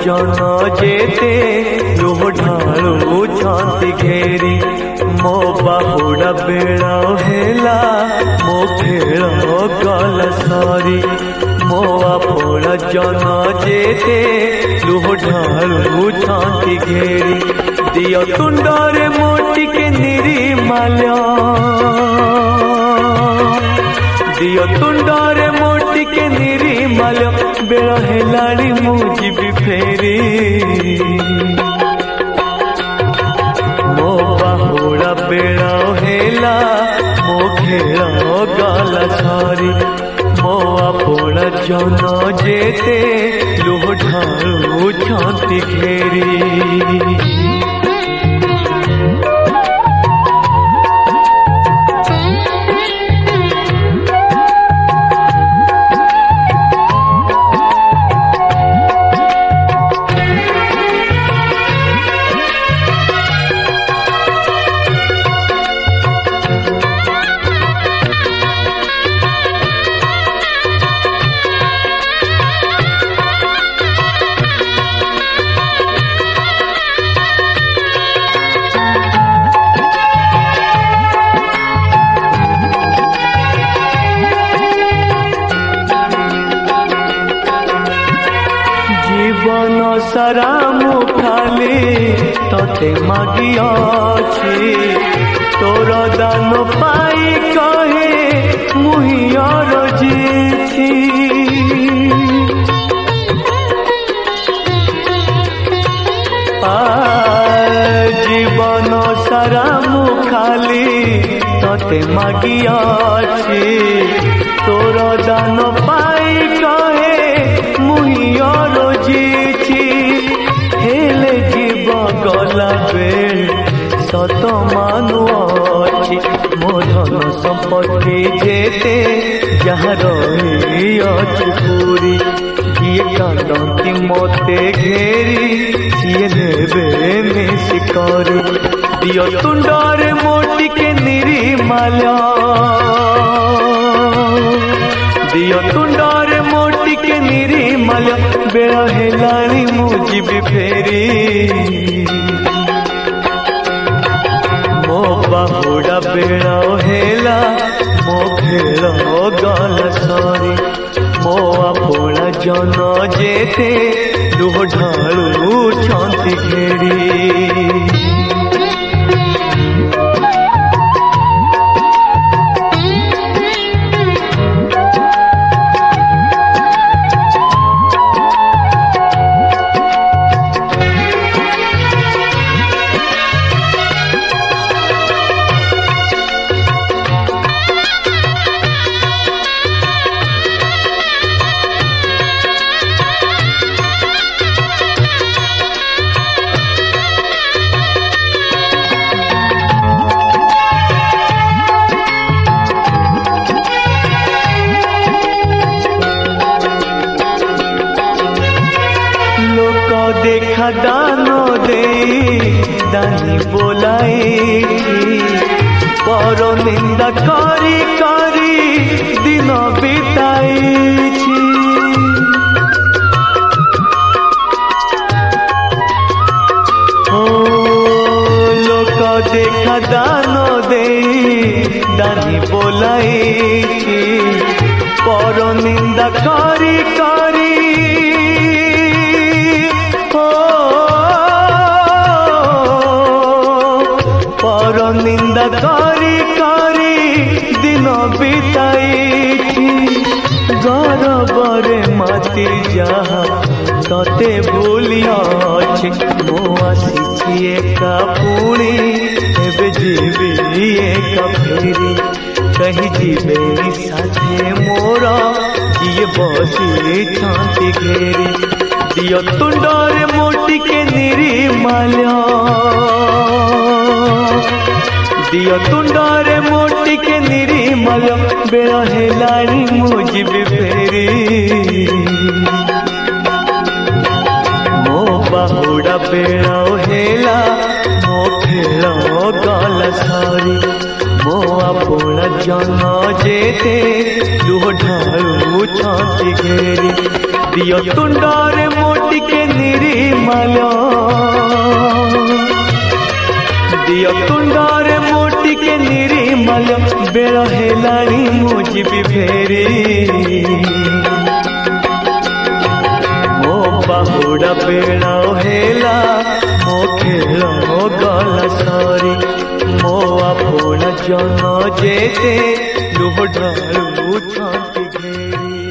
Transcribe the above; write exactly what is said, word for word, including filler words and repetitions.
जन जेते लुह ढालू छाती घेरी मो बाहुड़ा बेड़ा हेला मो खेल गल सरी मो आपण जन जेते लुह ढालू छाती घेरी दियो तुंडरे मोटी के निरीमाल्य दियो तुंडरे मोटी के निरीमाल्य बेल हेलाड़ी मु जीवी फेरी मो बाहुड़ा बेड़ा हेला मो खेल गल सरी मो आपण जन जेते लुह ढालू छाती घेरी जीवन सारा मु खाली तोते मागी अछि तोर दान पाई कहे मुहियर जीछि जीवन सारा मु खाली तोते मागी अछि तोर दान पाई कहे मुहियर हेले जीव गला बेल सत मानु अछि मो धन संपत्ति जेते जहाँ रही अछि पूरी किए कांदती मते घेरी किए नेबे मिसी करी दियो तुंडरे मोटी के निरीमाल्य दियो तुंडरे मोटी के निरीमाल्य बेल हेलाणी मु जीवी फेरी मो बाहुड़ा बेड़ा हेला मो खेल गल सरी मो आपण जन जेते लुह ढालू छाती घेरी देखा दानो दे दानी बोलाई पर निंदा करी करी दिन बिताई ओ लोक देखा दानो दे दानी बोलाई पर निंदा करी करी पर निंदा करी करी दिन बिताई गौरवरे माती जहा तते भूलिया मो आसी एका पुणी एबे जीवी एका फेरी कहीं जीवे साथे मोर किए बसी छाती घेरी दियो तुंडरे मोटी के निरीमाल्य दियो तुंडरे मोटी के निरीमाल्य बेल हेलाणी मु जीवी फेरी मो बाहुड़ा बेड़ा हेला मो खेल गल सरी मो अपना जन जेते लुह ढालू छाती घेरी दियो तुंडारे मोटी के निर्मल दियो तुंडारे मोटी के निर्मल बेल हेलाणी मु जीवी फेरी मो बाहुड़ा बेल हेला मो खेल गला सरी मो अपना जन जेते लुह ढालू छाती घेरी।